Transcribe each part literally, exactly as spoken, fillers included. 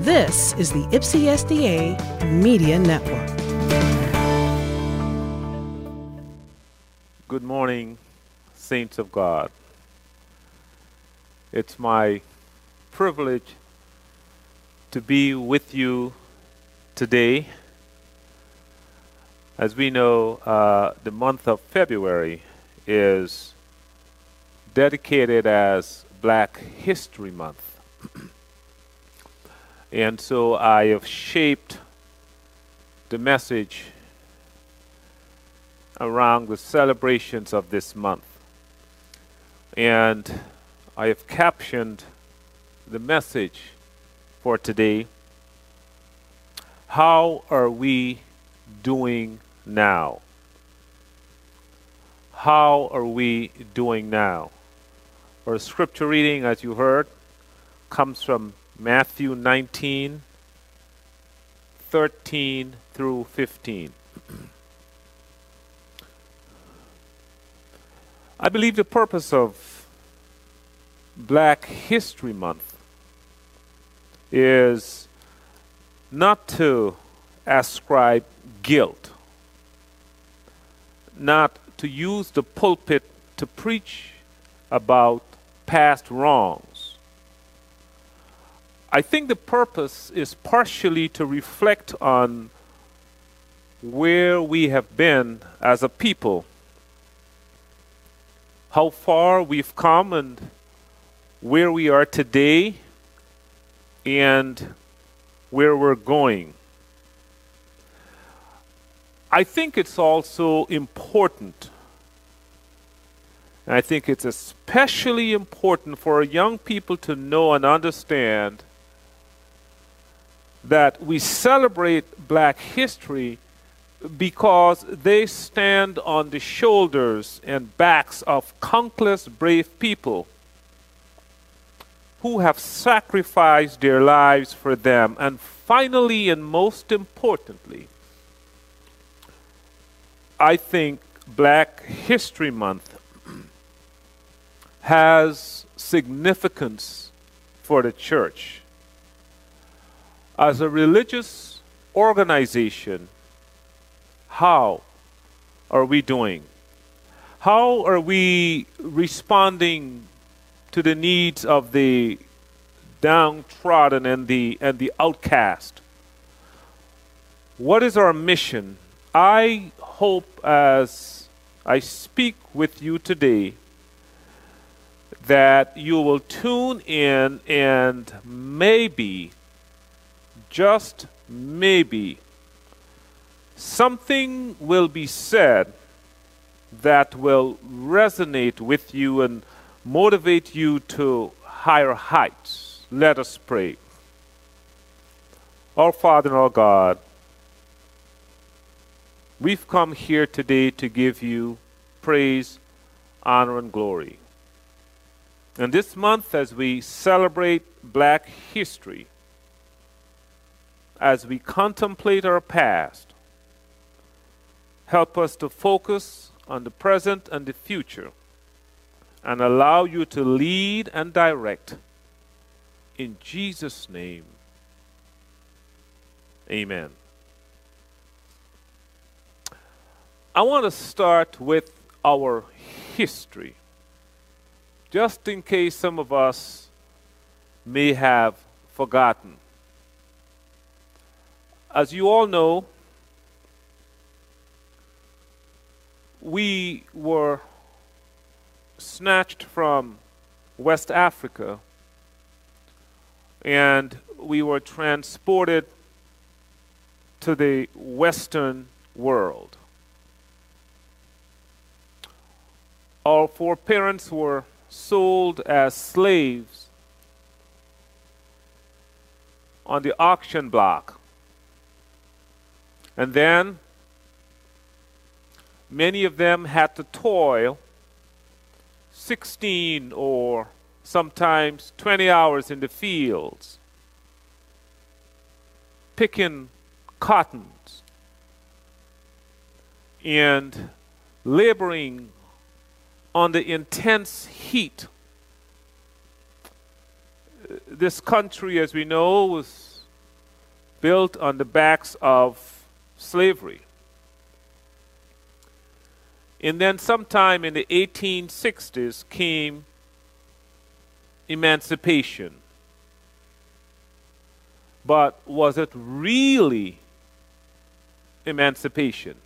This is the Ypsi S D A Media Network. Good morning, saints of God. It's my privilege to be with you today. As we know, uh, the month of February is dedicated as Black History Month. And so I have shaped the message around the celebrations of this month. And I have captioned the message for today, how are we doing now? How are we doing now? Our scripture reading, as you heard, comes from Matthew nineteen, thirteen through fifteen. I believe the purpose of Black History Month is not to ascribe guilt, not to use the pulpit to preach about past wrongs. I think the purpose is partially to reflect on where we have been as a people, how far we've come and where we are today and where we're going. I think it's also important, and I think it's especially important for young people to know and understand that we celebrate Black history because they stand on the shoulders and backs of countless brave people who have sacrificed their lives for them. And finally, and most importantly, I think Black History Month has significance for the church. As a religious organization, how are we doing? How are we responding to the needs of the downtrodden and the and the outcast? What is our mission? I hope as I speak with you today that you will tune in and maybe, just maybe, something will be said that will resonate with you and motivate you to higher heights. Let us pray. Our Father and our God, we've come here today to give you praise, honor, and glory. And this month, as we celebrate Black history, as we contemplate our past, help us to focus on the present and the future and allow you to lead and direct. In Jesus' name, amen. I want to start with our history, just in case some of us may have forgotten. As you all know, we were snatched from West Africa and we were transported to the Western world. Our foreparents were sold as slaves on the auction block. And then many of them had to toil sixteen or sometimes twenty hours in the fields, picking cottons and laboring on the intense heat. This country, as we know, was built on the backs of slavery. And then sometime in the eighteen sixties came emancipation. But was it really emancipation?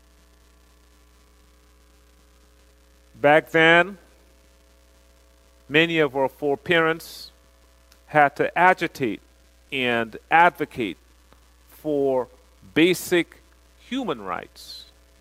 Back then, many of our foreparents had to agitate and advocate for basic human rights.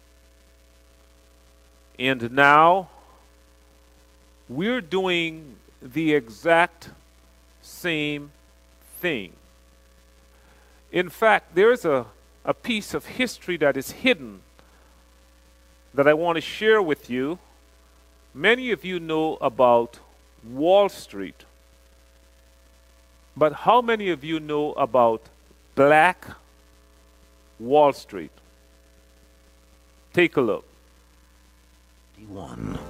And now, we're doing the exact same thing. In fact, there's a, a piece of history that is hidden that I want to share with you. Many of you know about Wall Street, but how many of you know about Black Wall Street? Take a look. One.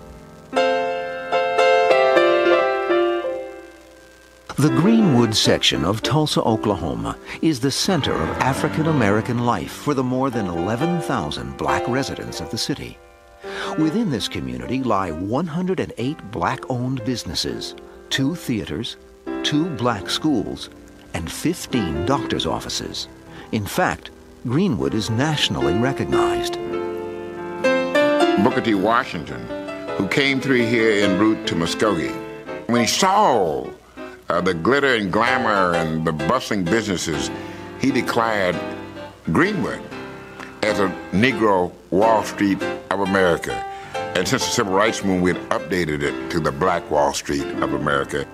The Greenwood section of Tulsa, Oklahoma is the center of African American life for the more than eleven thousand black residents of the city. Within this community lie one hundred eight black-owned businesses, two theaters, two black schools, and fifteen doctor's offices. In fact, Greenwood is nationally recognized. Booker T. Washington, who came through here en route to Muskogee, when he saw uh, the glitter and glamour and the bustling businesses, he declared Greenwood as a Negro Wall Street of America. And since the Civil Rights Movement, we had updated it to the Black Wall Street of America.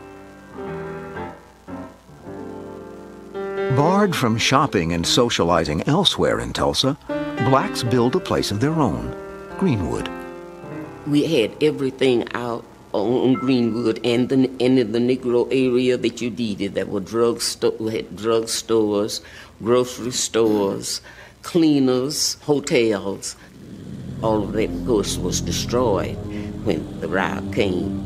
Barred from shopping and socializing elsewhere in Tulsa, blacks build a place of their own, Greenwood. We had everything out on Greenwood and, the, and in the Negro area that you needed. There were drug sto- we had drug stores, grocery stores, cleaners, hotels. All of that, of course, was destroyed when the riot came.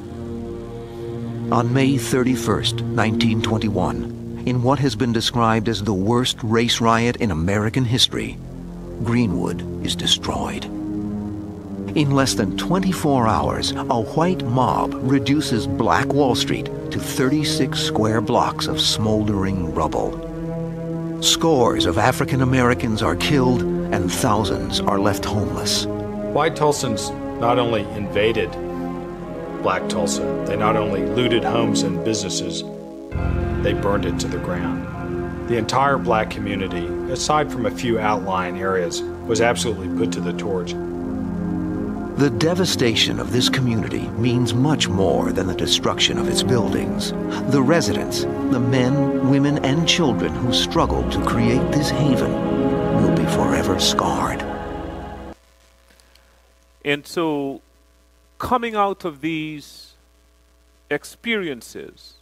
On May thirty-first, nineteen twenty-one, in what has been described as the worst race riot in American history, Greenwood is destroyed. In less than twenty-four hours, a white mob reduces Black Wall Street to thirty-six square blocks of smoldering rubble. Scores of African Americans are killed and thousands are left homeless. White Tulsans not only invaded Black Tulsa, they not only looted homes and businesses, they burned it to the ground. The entire black community, aside from a few outlying areas, was absolutely put to the torch. The devastation of this community means much more than the destruction of its buildings. The residents, the men, women, and children who struggled to create this haven will be forever scarred. And so, coming out of these experiences,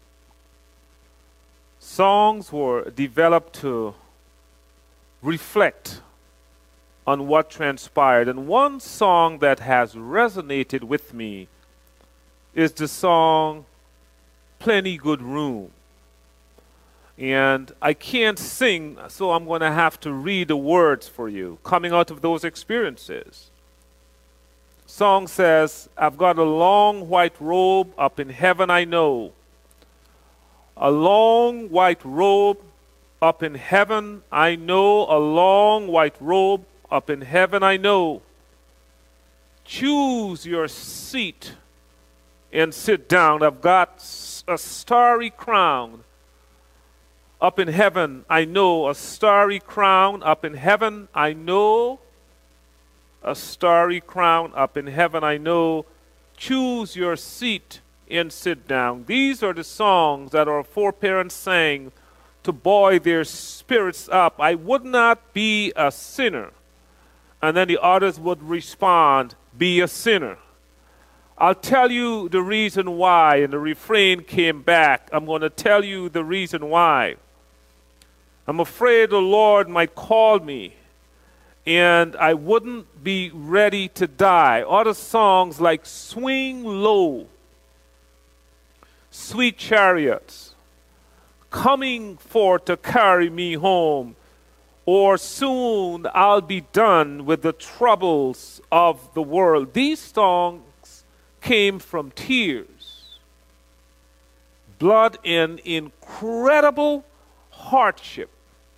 songs were developed to reflect on what transpired. And one song that has resonated with me is the song Plenty Good Room. And I can't sing, so I'm going to have to read the words for you, coming out of those experiences. Song says, I've got a long white robe up in heaven, I know. A long white robe up in heaven, I know. A long white robe up in heaven, I know. Choose your seat and sit down. I've got a starry crown up in heaven, I know. A starry crown up in heaven, I know. A starry crown up in heaven, I know. Choose your seat and sit down. These are the songs that our foreparents sang to buoy their spirits up. I would not be a sinner. And then the others would respond, be a sinner. I'll tell you the reason why. And the refrain came back. I'm going to tell you the reason why. I'm afraid the Lord might call me and I wouldn't be ready to die. Other songs like Swing Low, Sweet Chariots, coming for to carry me home, or soon I'll be done with the troubles of the world. These songs came from tears, blood, and incredible hardship.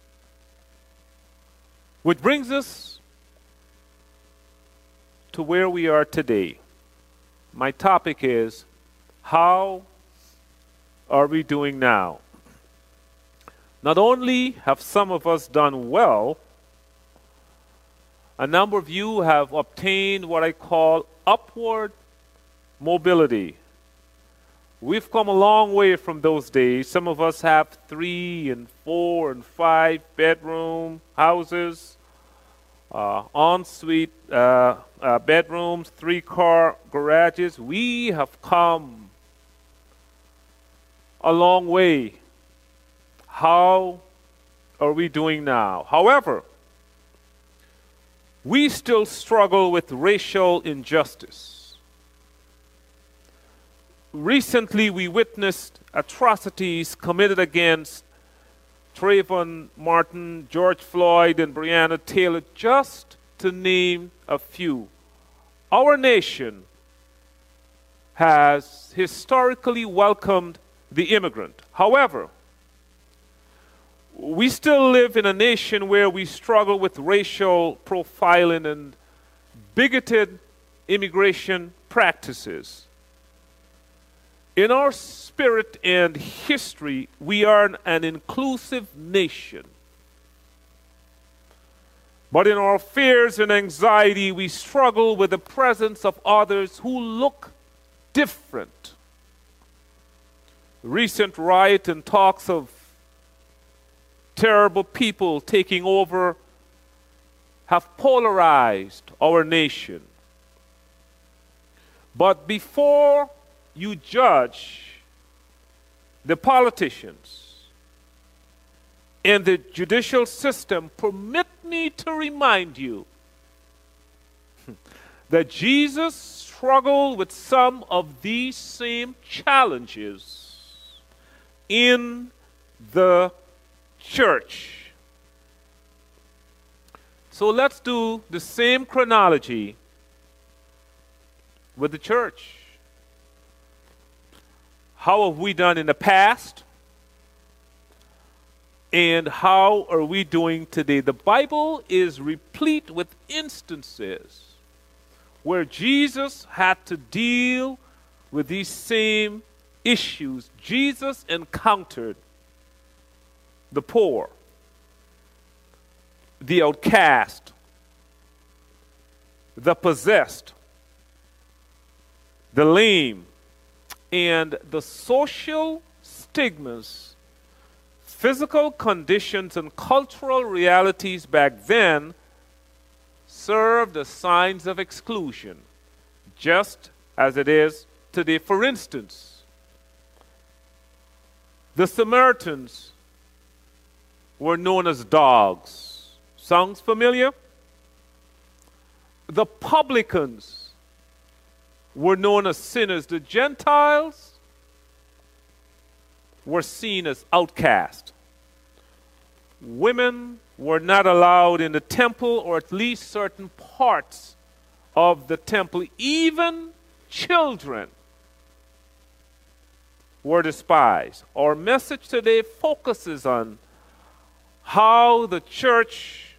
Which brings us to where we are today. My topic is, how are we doing now? Not only have some of us done well, a number of you have obtained what I call upward mobility. We've come a long way from those days. Some of us have three and four and five bedroom houses, uh, ensuite uh, uh, bedrooms, three car garages. We have come a long way. How are we doing now? However, we still struggle with racial injustice. Recently, we witnessed atrocities committed against Trayvon Martin, George Floyd, and Breonna Taylor, just to name a few. Our nation has historically welcomed the immigrant. However, we still live in a nation where we struggle with racial profiling and bigoted immigration practices. In our spirit and history, we are an inclusive nation. But in our fears and anxiety, we struggle with the presence of others who look different. Recent riot and talks of terrible people taking over have polarized our nation. But before you judge the politicians and the judicial system, permit me to remind you that Jesus struggled with some of these same challenges in the church. So let's do the same chronology with the church. How have we done in the past? And how are we doing today? The Bible is replete with instances where Jesus had to deal with these same issues. Jesus encountered the poor, the outcast, the possessed, the lame, and the social stigmas, physical conditions, and cultural realities back then served as signs of exclusion, just as it is today. For instance, the Samaritans were known as dogs. Sounds familiar? The publicans were known as sinners. The Gentiles were seen as outcast. Women were not allowed in the temple, or at least certain parts of the temple. Even children were despised. Our message today focuses on how the church,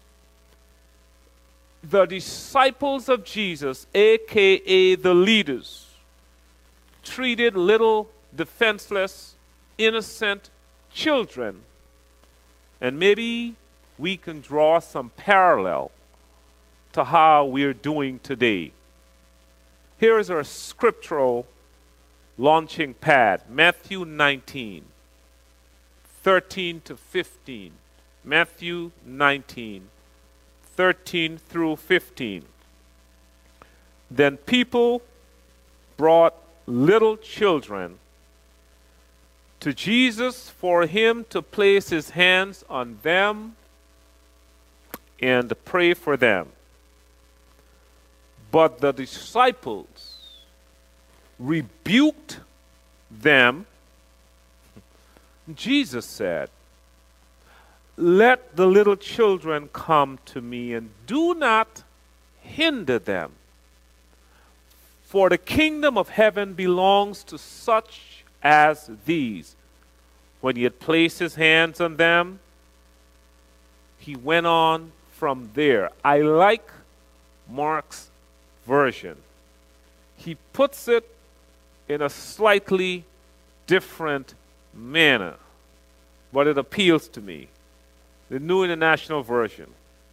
the disciples of Jesus, aka the leaders, treated little defenseless, innocent children. And maybe we can draw some parallel to how we're doing today. Here is our scriptural launching pad, Matthew nineteen, thirteen to fifteen. Matthew nineteen, thirteen through fifteen. Then people brought little children to Jesus for him to place his hands on them and pray for them. But the disciples rebuked them, Jesus said, "Let the little children come to me, and do not hinder them. For the kingdom of heaven belongs to such as these." When he had placed his hands on them, he went on from there. I like Mark's version. He puts it in a slightly different manner, but it appeals to me. The New International Version.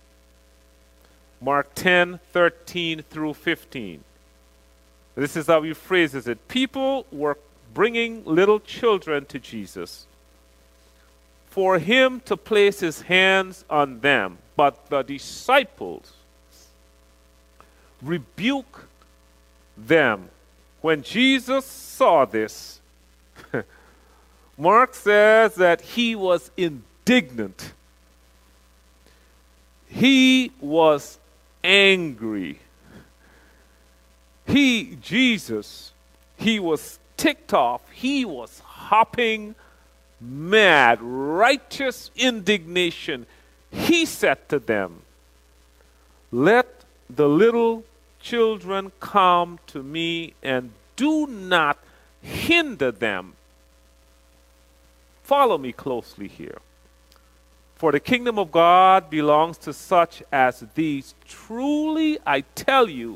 Mark ten, thirteen through fifteen. This is how he phrases it. People were bringing little children to Jesus for him to place his hands on them, but the disciples rebuked them. When Jesus saw this, Mark says that he was indignant. He was angry. He, Jesus, he was ticked off. He was hopping mad, righteous indignation. He said to them, "Let the little children come to me, and do not hinder them." Follow me closely here. "For the kingdom of God belongs to such as these. Truly I tell you,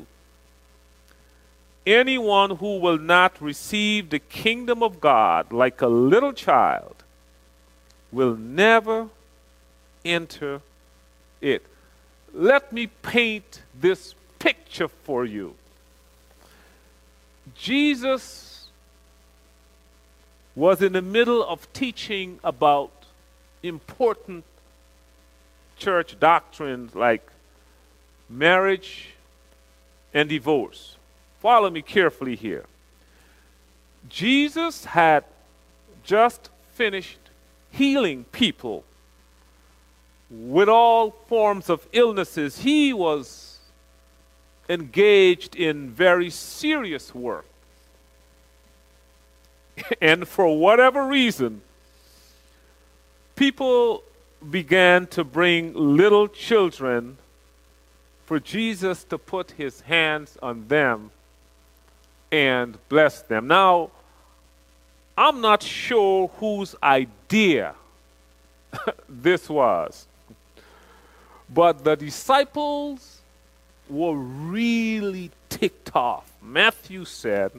anyone who will not receive the kingdom of God like a little child will never enter it." Let me paint this picture for you. Jesus was in the middle of teaching about important church doctrines like marriage and divorce. Follow me carefully here. Jesus had just finished healing people with all forms of illnesses. He was engaged in very serious work. And for whatever reason, people began to bring little children for Jesus to put his hands on them and bless them. Now, I'm not sure whose idea this was, but the disciples were really ticked off. Matthew said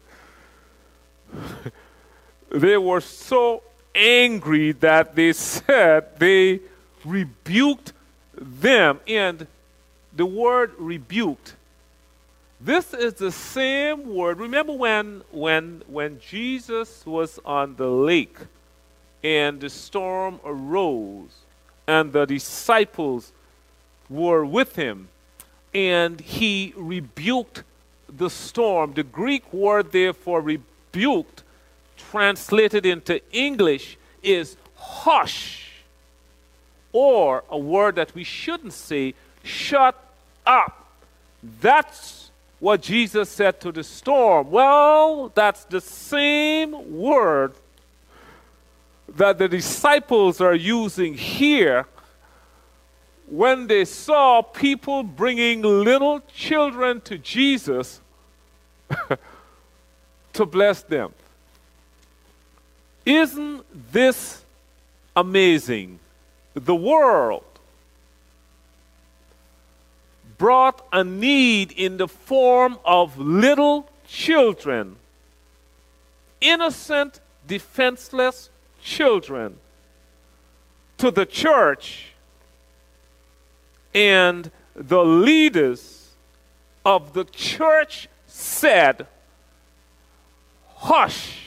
they were so angry that they said they rebuked them. And the word rebuked, this is the same word. Remember when, when, when Jesus was on the lake and the storm arose and the disciples were with him and he rebuked the storm. The Greek word there for rebuked, translated into English, is hush, or a word that we shouldn't say, shut up. That's what Jesus said to the storm. Well, that's the same word that the disciples are using here when they saw people bringing little children to Jesus to bless them. Isn't this amazing? The world brought a need in the form of little children, innocent, defenseless children, to the church, and the leaders of the church said, "Hush,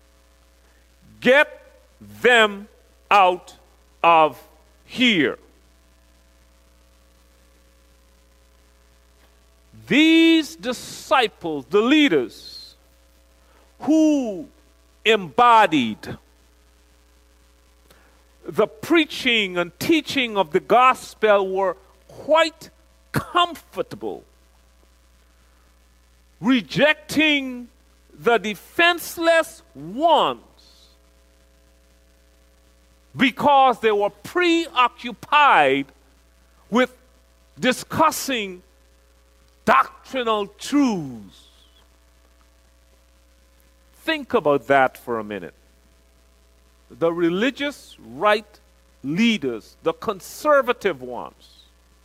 get them out of here." These disciples, the leaders, who embodied the preaching and teaching of the gospel, were quite comfortable rejecting the defenseless ones because they were preoccupied with discussing doctrinal truths. Think about that for a minute. The religious right leaders, the conservative ones,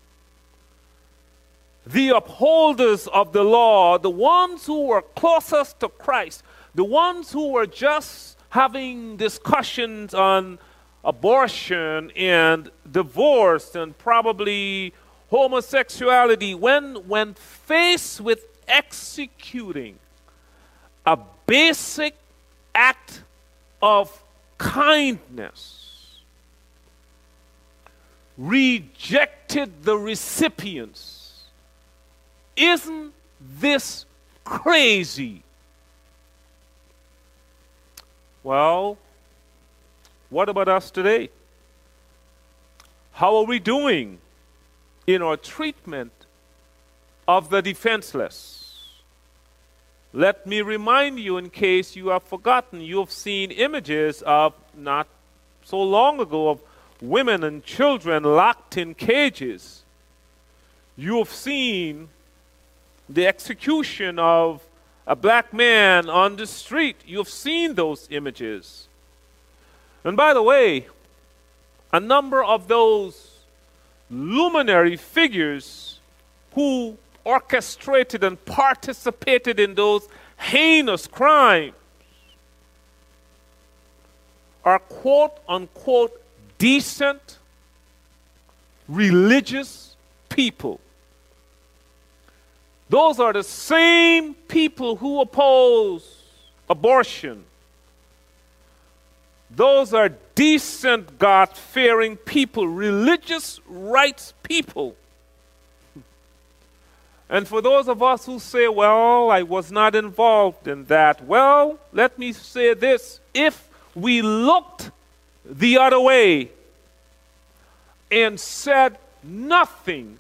the upholders of the law, the ones who were closest to Christ, the ones who were just having discussions on abortion and divorce and probably homosexuality, when, when faced with executing a basic act of kindness, rejected the recipients. Isn't this crazy? Well, what about us today? How are we doing in our treatment of the defenseless? Let me remind you, in case you have forgotten, you have seen images of, not so long ago, of women and children locked in cages. You have seen the execution of a black man on the street. You have seen those images. And by the way, a number of those luminary figures who orchestrated and participated in those heinous crimes are quote-unquote decent, religious people. Those are the same people who oppose abortion. Those are decent, God-fearing people, religious rights people. And for those of us who say, well, I was not involved in that, well, let me say this. If we looked the other way and said nothing,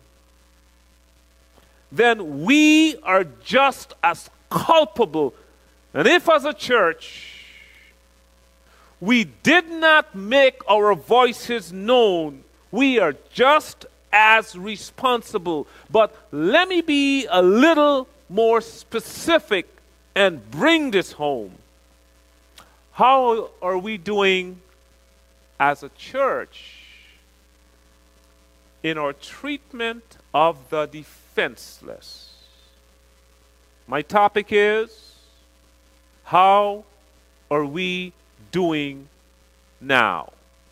then we are just as culpable. And if as a church we did not make our voices known, we are just as responsible. But let me be a little more specific and bring this home. How are we doing as a church in our treatment of the defenseless? My topic is, how are we doing now?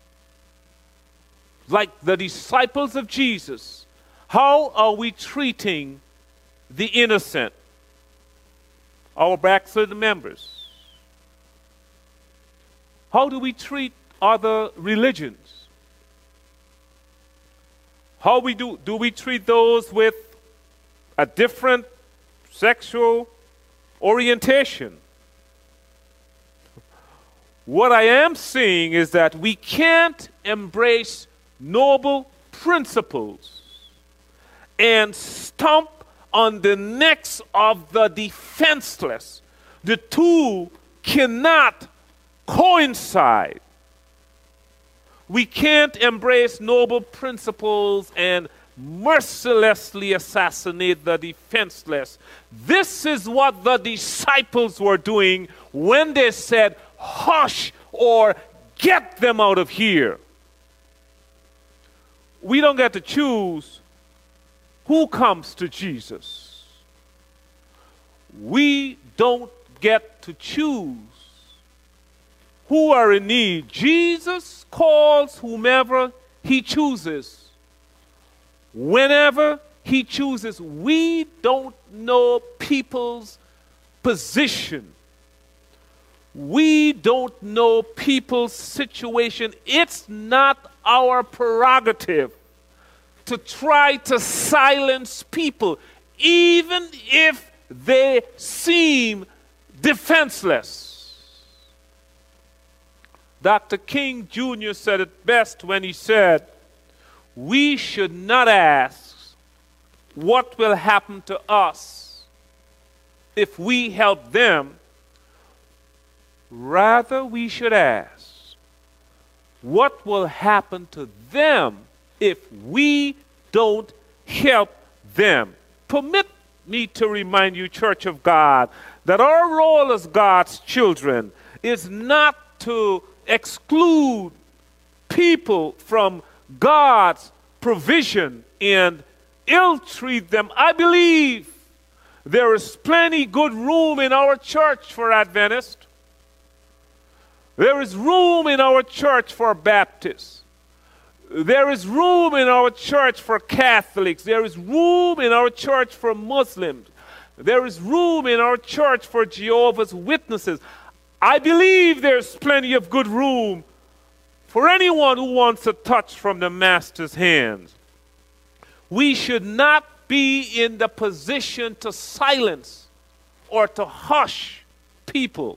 Like the disciples of Jesus, how are we treating the innocent, our backslidden members? How do we treat other religions? How we do, do we treat those with a different sexual orientation? What I am seeing is that we can't embrace noble principles and stomp on the necks of the defenseless. The two cannot coincide. We can't embrace noble principles and mercilessly assassinate the defenseless. This is what the disciples were doing when they said, hush, or get them out of here. We don't get to choose who comes to Jesus. We don't get to choose who are in need. Jesus calls whomever he chooses, whenever he chooses. We don't know people's position. We don't know people's situation. It's not our prerogative to try to silence people, even if they seem defenseless. Doctor King Junior said it best when he said, we should not ask what will happen to us if we help them. Rather, we should ask, what will happen to them if we don't help them. Permit me to remind you, Church of God, that our role as God's children is not to exclude people from God's provision and ill-treat them. I believe there is plenty good room in our church for Adventists. There is room in our church for Baptists. There is room in our church for Catholics. There is room in our church for Muslims. There is room in our church for Jehovah's Witnesses. I believe there's plenty of good room for anyone who wants a touch from the Master's hands. We should not be in the position to silence or to hush people.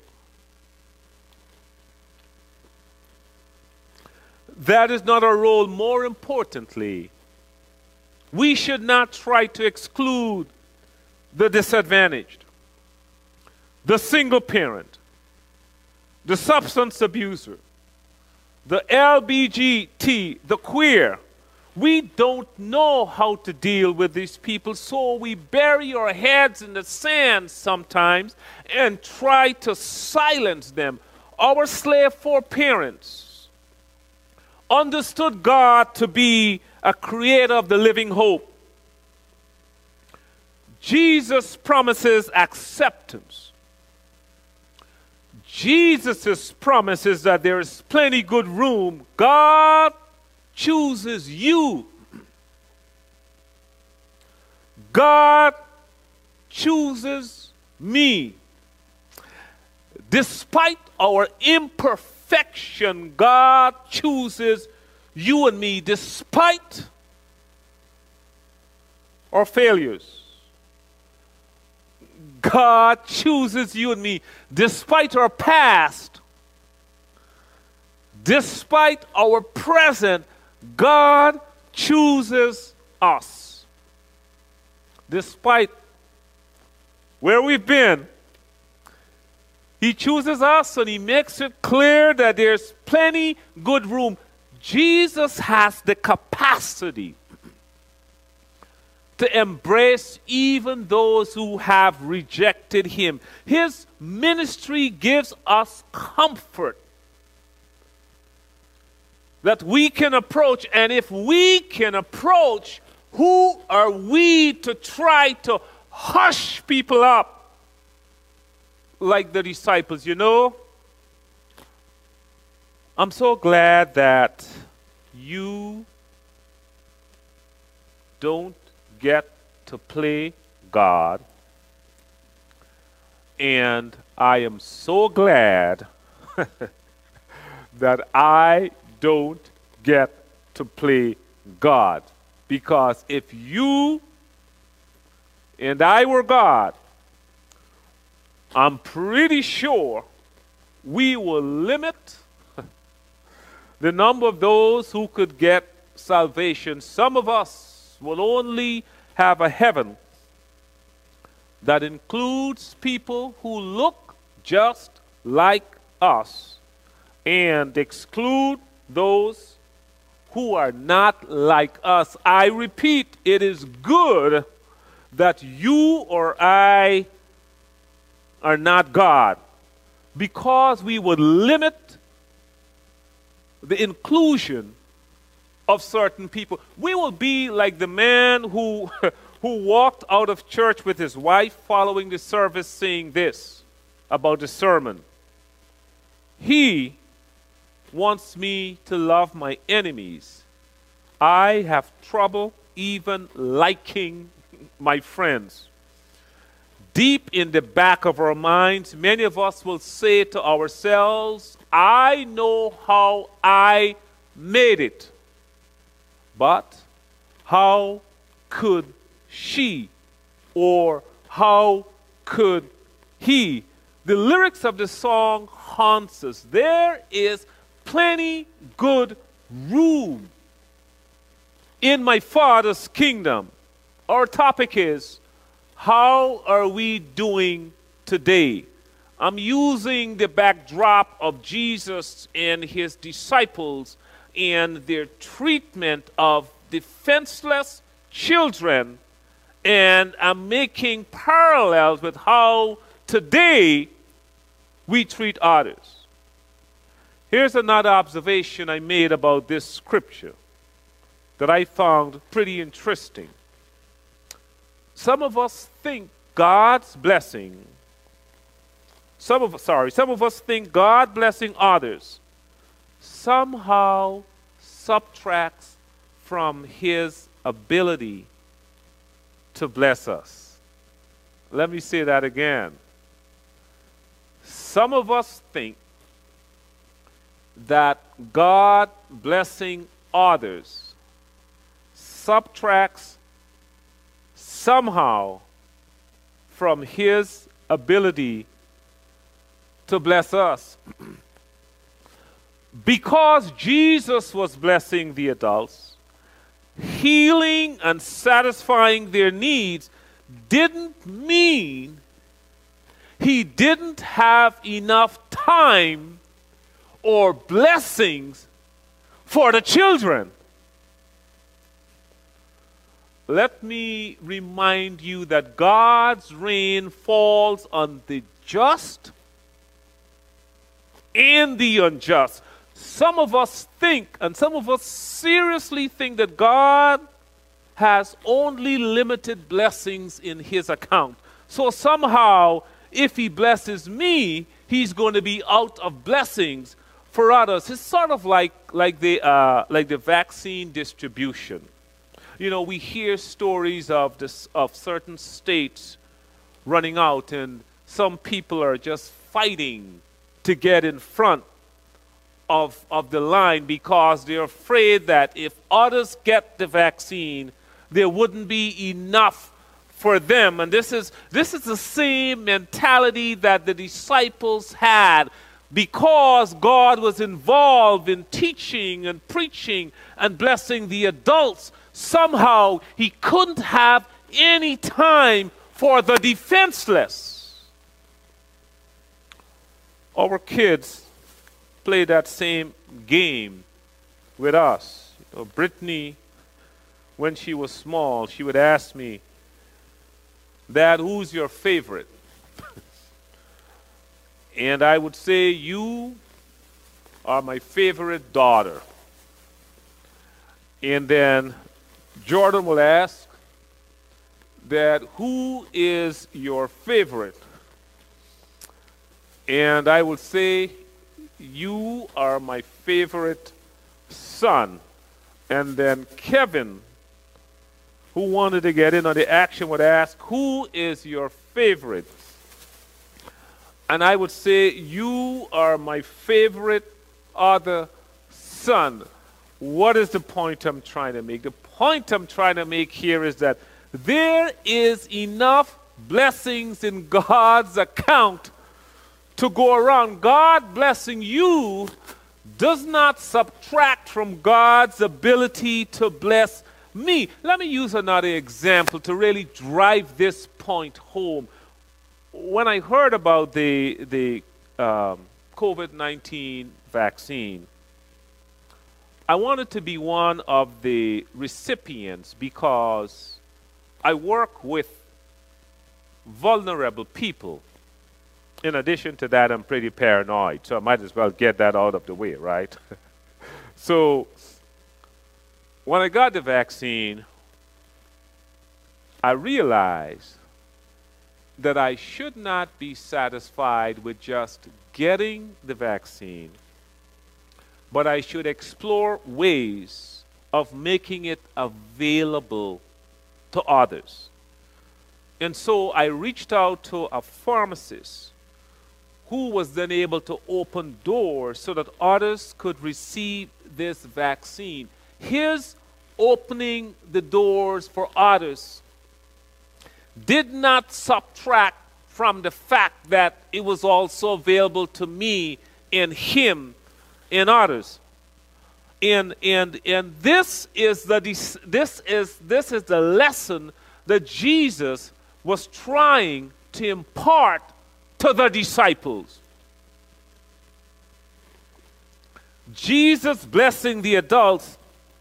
That is not our role. More importantly, we should not try to exclude the disadvantaged, the single parent, the substance abuser, the L B G T, the queer. We don't know how to deal with these people, so we bury our heads in the sand sometimes and try to silence them. Our slave foreparents understood God to be a creator of the living hope. Jesus promises acceptance. Jesus' promises that there is plenty good room. God chooses you. God chooses me. Despite our imperfection, God chooses you and me. Despite our failures, God chooses you and me. Despite our past, despite our present, God chooses us. Despite where we've been, He chooses us, and He makes it clear that there's plenty good room. Jesus has the capacity to embrace even those who have rejected Him. His ministry gives us comfort that we can approach, and if we can approach, who are we to try to hush people up like the disciples? You know, I'm so glad that you don't get to play God, and I am so glad that I don't get to play God, because if you and I were God, I'm pretty sure we will limit the number of those who could get salvation. Some of us will only have a heaven that includes people who look just like us and exclude those who are not like us. I repeat, it is good that you or I are not God, because we would limit the inclusion of certain people. We will be like the man who, who walked out of church with his wife following the service, saying this about the sermon: He wants me to love my enemies. I have trouble even liking my friends. Deep in the back of our minds, many of us will say to ourselves, I know how I made it, but how could she, or how could he? The lyrics of the song haunts us. There is plenty good room in my Father's kingdom. Our topic is, how are we doing today? I'm using the backdrop of Jesus and his disciples and their treatment of defenseless children, and I'm making parallels with how today we treat others. Here's another observation I made about this scripture that I found pretty interesting. Some of us think God's blessing, some of sorry, some of us think God blessing others somehow subtracts from his ability to bless us. Let me say that again. Some of us think that God blessing others subtracts somehow from his ability to bless us. Because Jesus was blessing the adults, healing and satisfying their needs didn't mean he didn't have enough time or blessings for the children. Let me remind you that God's rain falls on the just and the unjust. Some of us think, and some of us seriously think, that God has only limited blessings in his account. So somehow, if he blesses me, he's going to be out of blessings for others. It's sort of like, like, the, uh, like the vaccine distribution. You know, we hear stories of, this, of certain states running out, and some people are just fighting to get in front of, of the line because they're afraid that if others get the vaccine, there wouldn't be enough for them. And this is, this is the same mentality that the disciples had, because God was involved in teaching and preaching and blessing the adults. Somehow he couldn't have any time for the defenseless. Our kids play that same game with us. You know, Brittany, when she was small, she would ask me, "Dad, who's your favorite?" And I would say, "You are my favorite daughter." And then Jordan will ask, "Dad, who is your favorite?" And I would say, "You are my favorite son." And then Kevin, who wanted to get in on the action, would ask, "Who is your favorite?" And I would say, "You are my favorite other son." What is the point I'm trying to make? The point I'm trying to make here is that there is enough blessings in God's account to go around. God blessing you does not subtract from God's ability to bless me. Let me use another example to really drive this point home. When I heard about the, the um, COVID nineteen vaccine, I wanted to be one of the recipients because I work with vulnerable people. In addition to that, I'm pretty paranoid, so I might as well get that out of the way, right? So when I got the vaccine, I realized that I should not be satisfied with just getting the vaccine, but I should explore ways of making it available to others. And so I reached out to a pharmacist who was then able to open doors so that others could receive this vaccine. His opening the doors for others did not subtract from the fact that it was also available to me and him and others. And, and, and this is the, this is, this is the lesson that Jesus was trying to impart to to the disciples. Jesus blessing the adults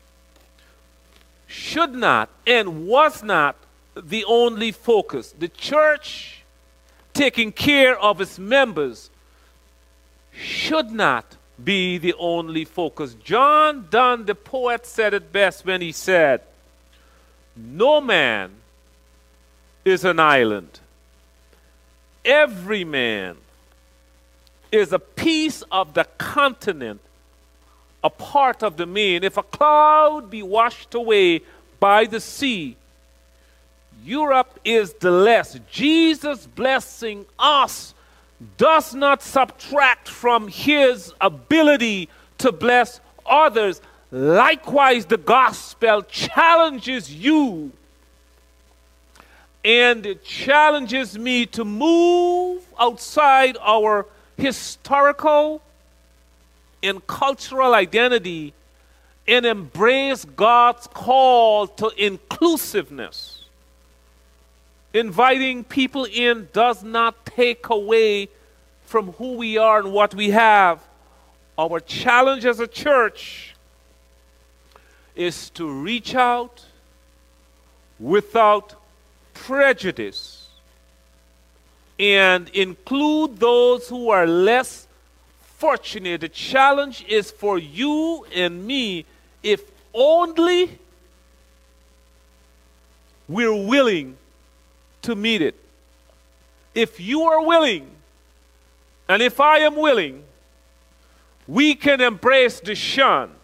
should not and was not the only focus. The church taking care of its members should not be the only focus. John Donne, the poet, said it best when he said, "No man is an island. Every man is a piece of the continent, a part of the main. If a cloud be washed away by the sea, Europe is the less." Jesus blessing us does not subtract from his ability to bless others. Likewise, the gospel challenges you and it challenges me to move outside our historical and cultural identity and embrace God's call to inclusiveness. Inviting people in does not take away from who we are and what we have. Our challenge as a church is to reach out without prejudice and include those who are less fortunate. The challenge is for you and me, if only we're willing to meet it. If you are willing, and if I am willing, we can embrace the shunned.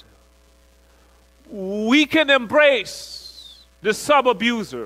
We can embrace the sub-abuser.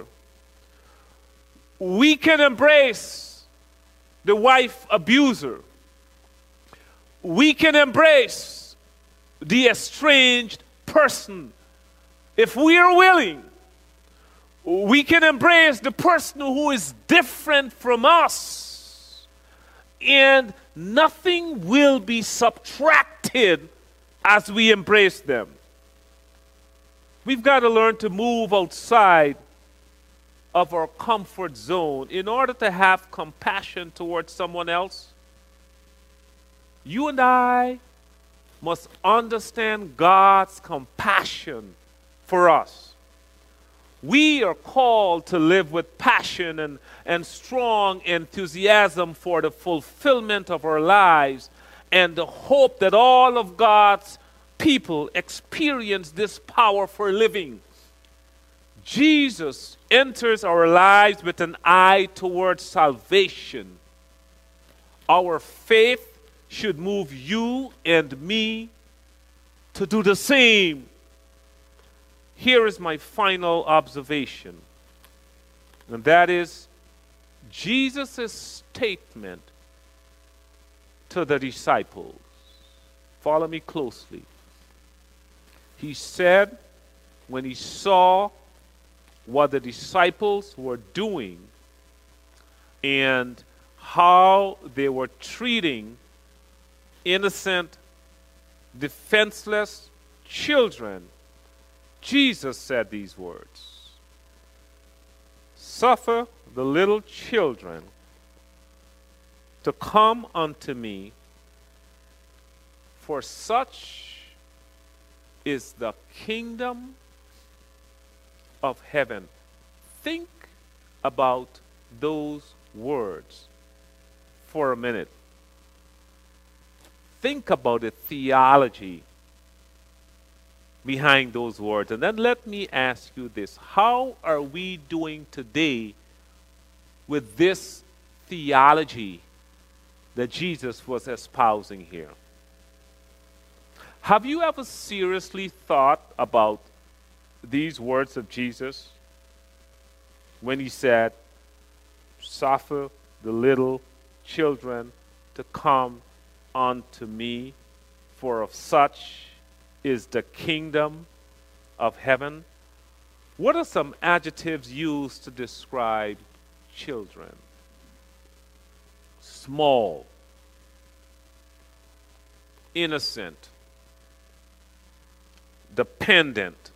We can embrace the wife abuser. We can embrace the estranged person. If we are willing, we can embrace the person who is different from us, and nothing will be subtracted as we embrace them. We've got to learn to move outside of our comfort zone in order to have compassion towards someone else. You and I must understand God's compassion for us. We are called to live with passion and, and strong enthusiasm for the fulfillment of our lives and the hope that all of God's people experience this power for living. Jesus enters our lives with an eye towards salvation. Our faith should move you and me to do the same. Here is my final observation, and that is Jesus' statement to the disciples. Follow me closely. He said, when he saw what the disciples were doing and how they were treating innocent, defenseless children, Jesus said these words: "Suffer the little children to come unto me, for such is the kingdom of heaven." Think about those words for a minute. Think about the theology behind those words. And then let me ask you this: how are we doing today with this theology that Jesus was espousing here? Have you ever seriously thought about these words of Jesus when he said, "Suffer the little children to come unto me, for of such is the kingdom of heaven"? What are some adjectives used to describe children? Small, innocent, dependent,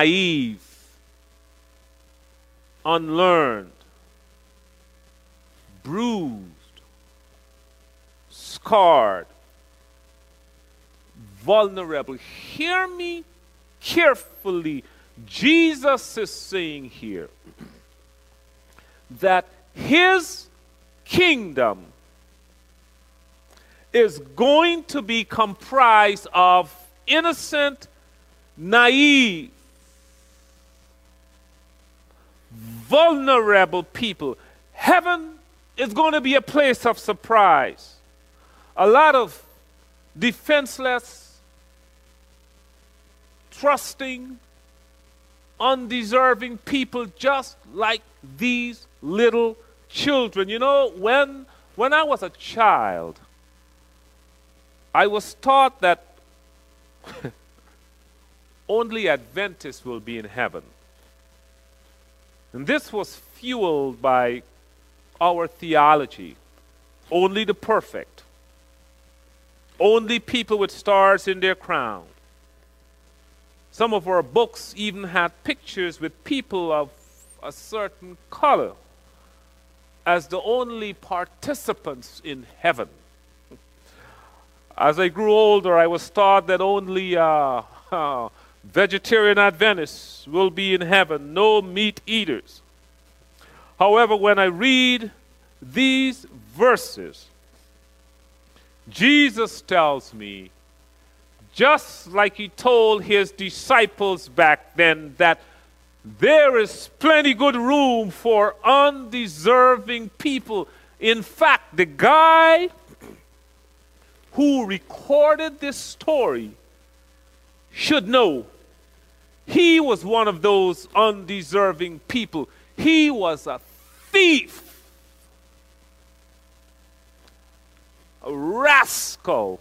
naive, unlearned, bruised, scarred, vulnerable. Hear me carefully. Jesus is saying here that his kingdom is going to be comprised of innocent, naive, vulnerable people. Heaven is going to be a place of surprise. A lot of defenseless, trusting, undeserving people, just like these little children. You know, when, when I was a child, I was taught that only Adventists will be in heaven. And this was fueled by our theology. Only the perfect. Only people with stars in their crown. Some of our books even had pictures with people of a certain color as the only participants in heaven. As I grew older, I was taught that only uh, uh, vegetarian Adventists will be in heaven, no meat eaters. However, when I read these verses, Jesus tells me, just like he told his disciples back then, that there is plenty good room for undeserving people. In fact, the guy who recorded this story should know he was one of those undeserving people. He was a thief, a rascal,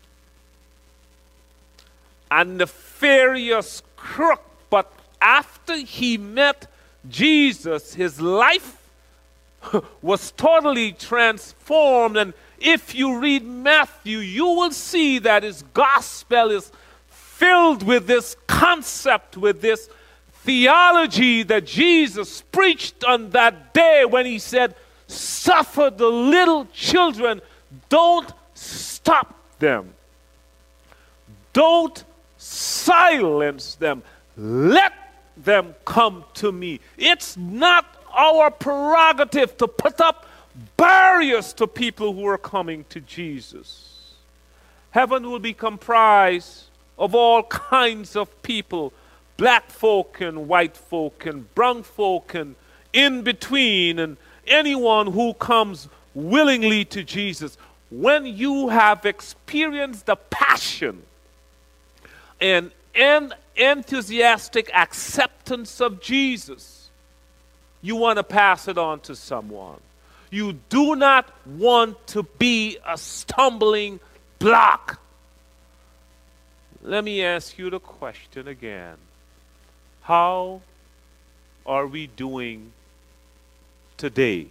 a nefarious crook. But after he met Jesus, his life was totally transformed. And if you read Matthew, you will see that his gospel is filled with this concept, with this theology that Jesus preached on that day when he said, suffer the little children, don't stop them. Don't silence them. Let them come to me. It's not our prerogative to put up barriers to people who are coming to Jesus. Heaven will be comprised of all kinds of people, black folk and white folk and brown folk and in between, and anyone who comes willingly to Jesus. When you have experienced the passion and, and enthusiastic acceptance of Jesus, you want to pass it on to someone. You do not want to be a stumbling block. Let me ask you the question again. How are we doing today?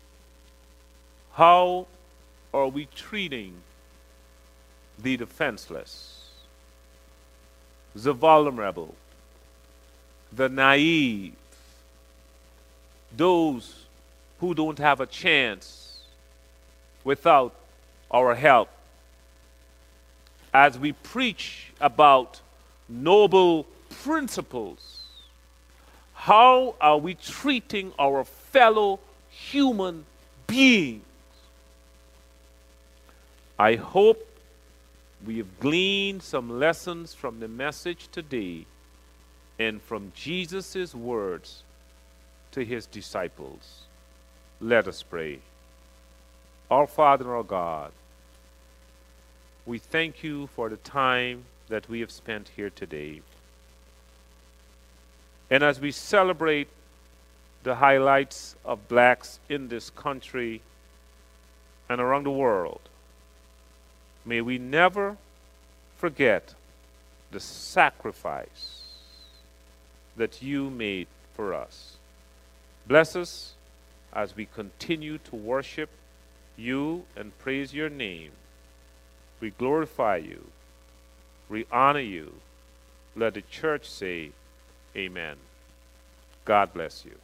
How are we treating the defenseless, the vulnerable, the naive, those who don't have a chance without our help? As we preach about noble principles, how are we treating our fellow human beings? I hope we have gleaned some lessons from the message today and from Jesus' words to his disciples. Let us pray. Our Father and our God, we thank you for the time that we have spent here today. And as we celebrate the highlights of blacks in this country and around the world, may we never forget the sacrifice that you made for us. Bless us as we continue to worship you and praise your name. We glorify you. We honor you. Let the church say, amen. God bless you.